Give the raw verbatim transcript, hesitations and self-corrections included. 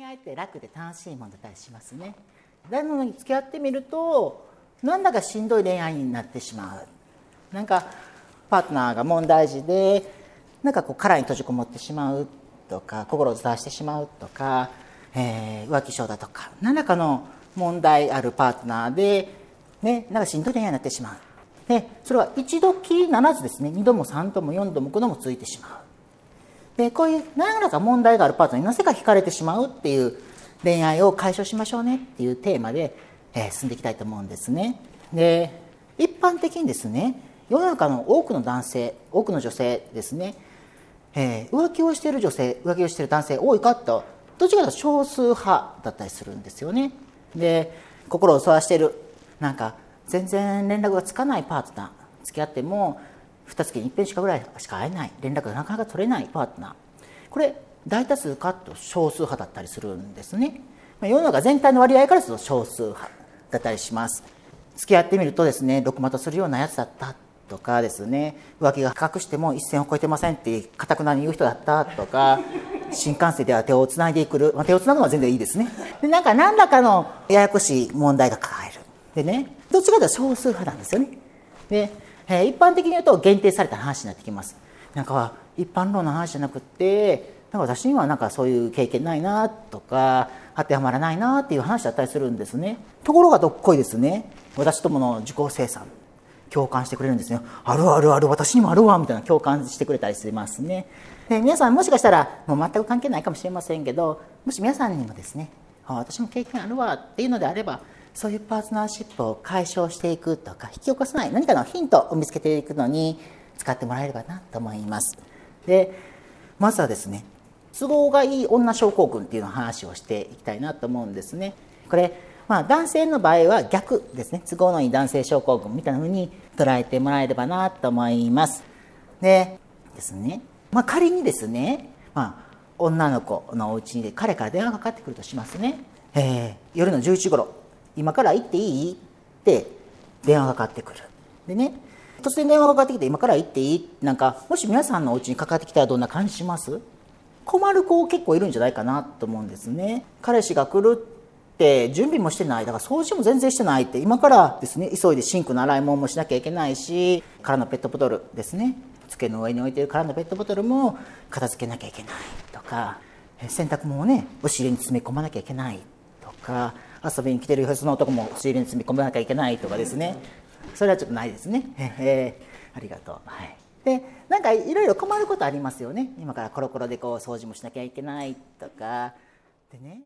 愛って楽で楽しいものだったりしますね。なのに付き合ってみるとなんだかしんどい恋愛になってしまう。なんかパートナーが問題児でなんかこう殻に閉じこもってしまうとか、心をずらしてしまうとか、えー、浮気症だとか何らかの問題あるパートナーで、ね、なんかしんどい恋愛になってしまう。でそれは一度きりならずですね、にどもさんどもよんどもごどもついてしまう。でこういう何らか問題があるパートナーになぜか惹かれてしまうっていう恋愛を解消しましょうねっていうテーマで、えー、進んでいきたいと思うんですね。で一般的にですね、世の中の多くの男性、多くの女性ですね、えー、浮気をしている女性、浮気をしている男性多いかと、どっちかというと少数派だったりするんですよね。で心をそらしている、なんか全然連絡がつかないパートナー、付き合ってもにかげつにいっぺんしかぐらいしか会えない、連絡がなかなか取れないパートナー、これ大多数かと少数派だったりするんですね。世の中全体の割合からすると少数派だったりします。付き合ってみるとですね、ろくまとするようなやつだったとかですね、浮気が隠しても一線を越えてませんってかたくなに言う人だったとか、新幹線では手をつないでくる、まあ、手をつなぐのは全然いいですね。でなんか何らかのややこしい問題が抱える。でね、どっちかというと少数派なんですよね。で、えー、一般的に言うと限定された話になってきます。なんか一般論の話じゃなくってなんか私にはなんかそういう経験ないなとか当てはまらないなっていう話だったりするんですね。ところがどっこいですね、私どもの受講生さん共感してくれるんですね。あるあるある、私にもあるわみたいな共感してくれたりしますね。で皆さんもしかしたらもう全く関係ないかもしれませんけど、もし皆さんにもですね、あ私も経験あるわっていうのであれば、そういうパートナーシップを解消していくとか引き起こさない何かのヒントを見つけていくのに使ってもらえればなと思います。でまずはですね、都合がいい女症候群っていうのを話をしていきたいなと思うんですね。これ、まあ、男性の場合は逆ですね、都合のいい男性症候群みたいな風に捉えてもらえればなと思います。でですね、まあ、仮にですね、まあ、女の子のお家に彼から電話がかかってくるとしますね。えー、夜のじゅういちじごろ、今から行っていいって電話がかかってくる。でね、突然電話がかかってきて今から行っていい、なんかもし皆さんのお家にかかってきたらどんな感じします？困る子結構いるんじゃないかなと思うんですね。彼氏が来るって準備もしてない、だから掃除も全然してないって、今からですね急いでシンクの洗い物もしなきゃいけないし、空のペットボトルですね、机の上に置いている空のペットボトルも片付けなきゃいけないとか、洗濯物をね押し入れに詰め込まなきゃいけないとか、遊びに来てるその男も押し入れに詰め込まなきゃいけないとかですね、それはちょっとないですね。えー、ありがとう。はい。でなんかいろいろ困ることありますよね。今からコロコロでこう掃除もしなきゃいけないとかでね。